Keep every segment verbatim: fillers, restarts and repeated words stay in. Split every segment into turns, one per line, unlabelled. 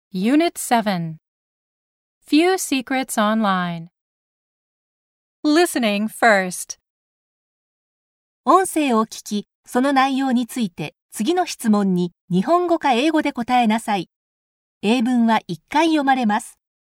Unit seven. Few Secrets Online. Listening first.
音声を聞き、その内容について次の質問に日本語か英語で答えなさい。英文はいっかい読まれます。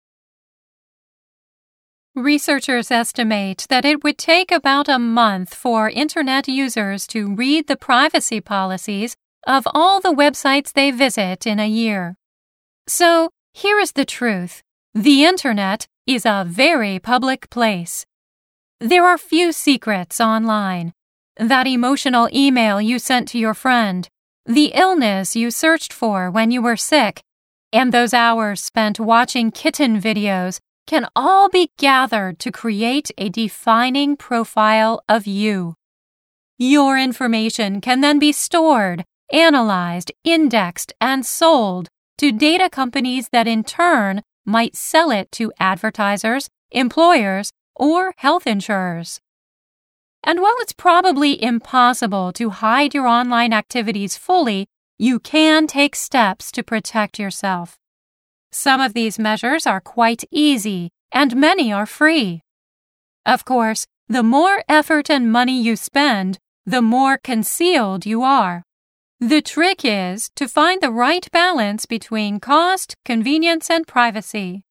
Researchers estimate that it would take about a month for Internet users to read the privacy policies of all the websites they visit in a year. So, here is the truth. The Internet is a very public place. There are few secrets online. That emotional email you sent to your friend, the illness you searched for when you were sick, and those hours spent watching kitten videos can all be gathered to create a defining profile of you. Your information can then be stored, analyzed, indexed, and sold to data companies that in turn might sell it to advertisers, employers, or health insurers. And while it's probably impossible to hide your online activities fully, you can take steps to protect yourself. Some of these measures are quite easy, and many are free. Of course, the more effort and money you spend, the more concealed you are. The trick is to find the right balance between cost, convenience, and privacy.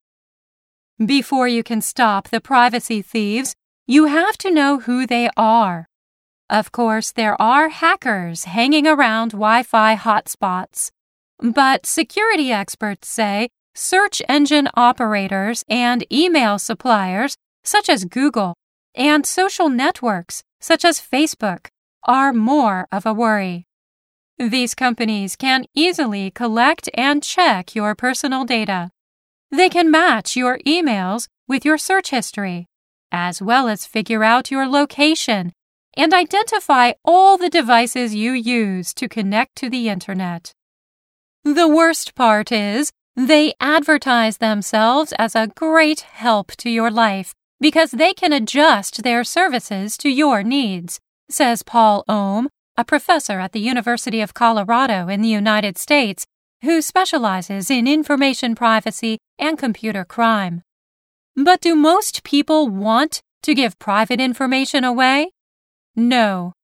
Before you can stop the privacy thieves, you have to know who they are. Of course, there are hackers hanging around Wi-Fi hotspots. But security experts say search engine operators and email suppliers, such as Google, and social networks, such as Facebook, are more of a worry. These companies can easily collect and check your personal data. They can match your emails with your search history, as well as figure out your location and identify all the devices you use to connect to the Internet. The worst part is, they advertise themselves as a great help to your life because they can adjust their services to your needs, says Paul Ohm, a professor at the University of Colorado in the United States, who specializes in information privacy and computer crime. But do most people want to give private information away? No,